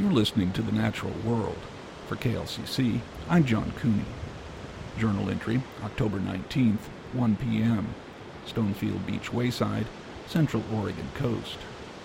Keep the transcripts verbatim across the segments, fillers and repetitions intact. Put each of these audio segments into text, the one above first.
You're listening to The Natural World. For K L C C, I'm John Cooney. Journal entry, October nineteenth, one p.m. Stonefield Beach Wayside, Central Oregon coast.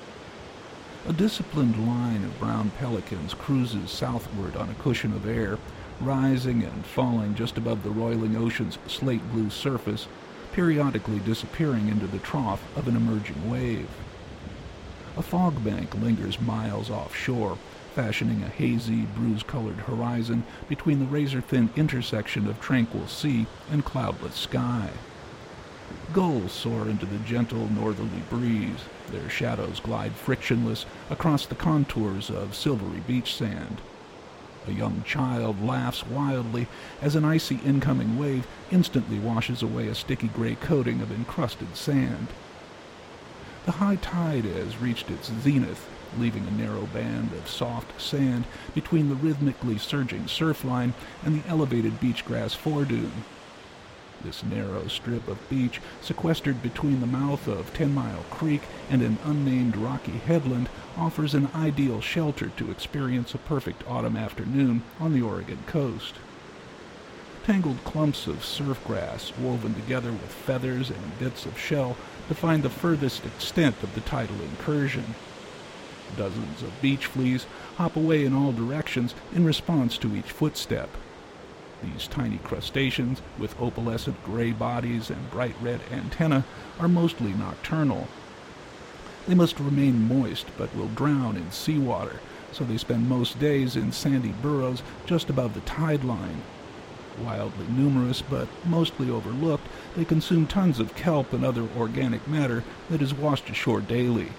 A disciplined line of brown pelicans cruises southward on a cushion of air, rising and falling just above the roiling ocean's slate-blue surface, periodically disappearing into the trough of an emerging wave. A fog bank lingers miles offshore, fashioning a hazy, bruise-colored horizon between the razor-thin intersection of tranquil sea and cloudless sky. Gulls soar into the gentle northerly breeze. Their shadows glide frictionless across the contours of silvery beach sand. A young child laughs wildly as an icy incoming wave instantly washes away a sticky gray coating of encrusted sand. The high tide has reached its zenith, leaving a narrow band of soft sand between the rhythmically surging surf line and the elevated beach grass foredune. This narrow strip of beach, sequestered between the mouth of Ten Mile Creek and an unnamed rocky headland, offers an ideal shelter to experience a perfect autumn afternoon on the Oregon coast. Tangled clumps of surf grass, woven together with feathers and bits of shell, define the furthest extent of the tidal incursion. Dozens of beach fleas hop away in all directions in response to each footstep. These tiny crustaceans, with opalescent gray bodies and bright red antennae, are mostly nocturnal. They must remain moist, but will drown in seawater, so they spend most days in sandy burrows just above the tide line. Wildly numerous, but mostly overlooked, they consume tons of kelp and other organic matter that is washed ashore daily.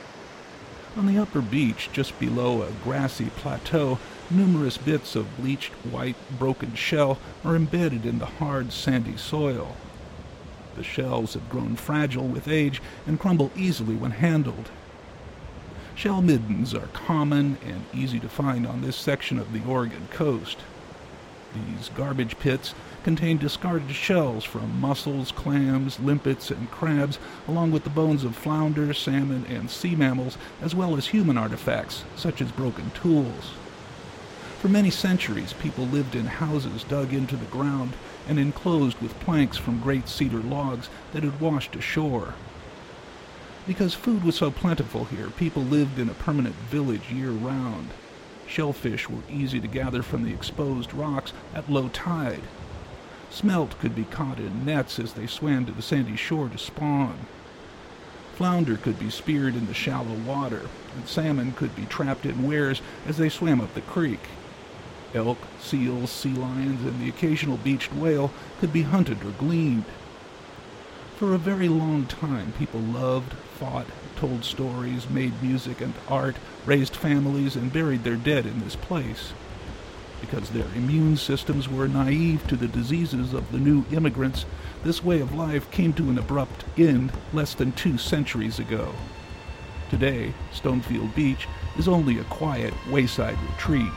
On the upper beach, just below a grassy plateau, numerous bits of bleached white broken shell are embedded in the hard sandy soil. The shells have grown fragile with age and crumble easily when handled. Shell middens are common and easy to find on this section of the Oregon coast. These garbage pits contain discarded shells from mussels, clams, limpets, and crabs, along with the bones of flounder, salmon, and sea mammals, as well as human artifacts, such as broken tools. For many centuries, people lived in houses dug into the ground and enclosed with planks from great cedar logs that had washed ashore. Because food was so plentiful here, people lived in a permanent village year-round. Shellfish were easy to gather from the exposed rocks at low tide. Smelt could be caught in nets as they swam to the sandy shore to spawn. Flounder could be speared in the shallow water, and salmon could be trapped in weirs as they swam up the creek. Elk, seals, sea lions, and the occasional beached whale could be hunted or gleaned. For a very long time, people loved, fought, told stories, made music and art, raised families, and buried their dead in this place. Because their immune systems were naive to the diseases of the new immigrants, this way of life came to an abrupt end less than two centuries ago. Today, Stonefield Beach is only a quiet wayside retreat.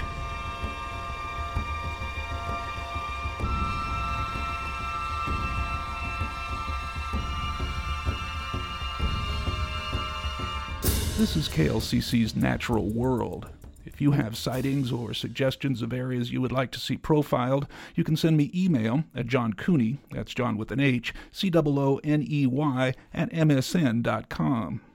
This is K L C C's Natural World. If you have sightings or suggestions of areas you would like to see profiled, you can send me email at John Cooney, that's John with an H, C O O N E Y, at M S N dot com.